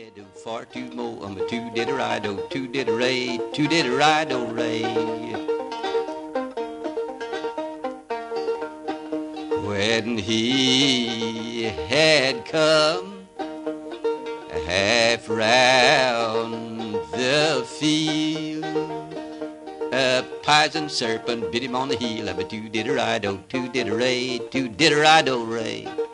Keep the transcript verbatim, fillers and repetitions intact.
do for two more, I'm a two did a ride, oh, two did a ray, two did a ride, oh, ray. When he had come half round the field, a poison serpent bit him on the heel. I'm a two did a ride, oh, two did a ray, two did a ride, oh, ray.